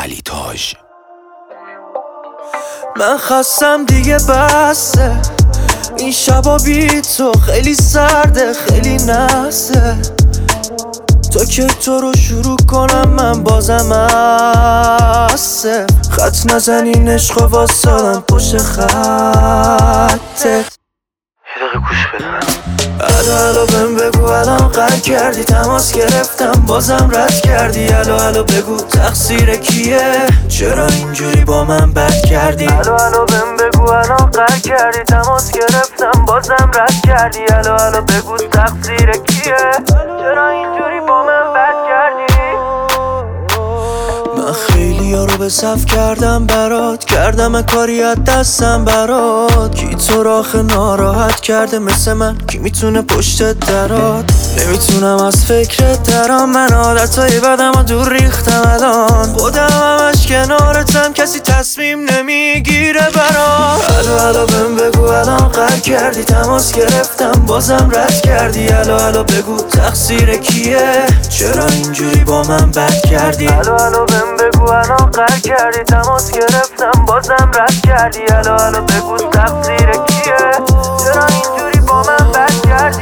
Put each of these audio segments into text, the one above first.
علی تاج. من خستم دیگه بسه، این شبا بی تو خیلی سرده خیلی نسته. تا که تو رو شروع کنم من بازم هسته. خط نزنین عشق واسادم پشت خطت. یه دقیقه گوش بده. الو بهم بگو الان قرد کردی، تماس گرفتم بازم رد کردی. الو بگو تقصیر کیه، چرا اینجوری با من بد کردی. الو بهم بگو الان قرد کردی، تماس گرفتم بازم رد کردی. الو بگو تقصیر کیه، چرا اینجوری با من بد کردی. من خیلی ها رو به صف کردم برات، کردم کاری از دستم برات. کی تو را آخه ناراحت کرده مثل من، کی میتونه پشتت درات. نمیتونم از فکرت درام، من عادتهای بدم و دور ریختم الان. خودم همش کنارتم، کسی تصمیم نمیگیره برام. الو بهم بگو الان قرد کردی، تماس گرفتم بازم رد کردی. الو بگو تقصیر کیه، چرا اینجوری با من بد کردی. الو بهم بگو الان قرد کردی، تماس گرفتم بازم رد کردی. الو بگو تقصیر کیه، چرا اینجوری با من بد کردی.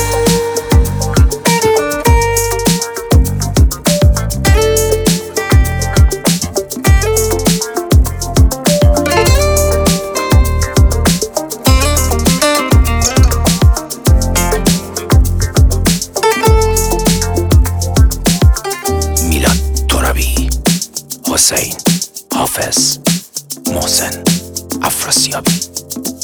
میلاد ترابی، حسین حافظ، محسن افراسیابی.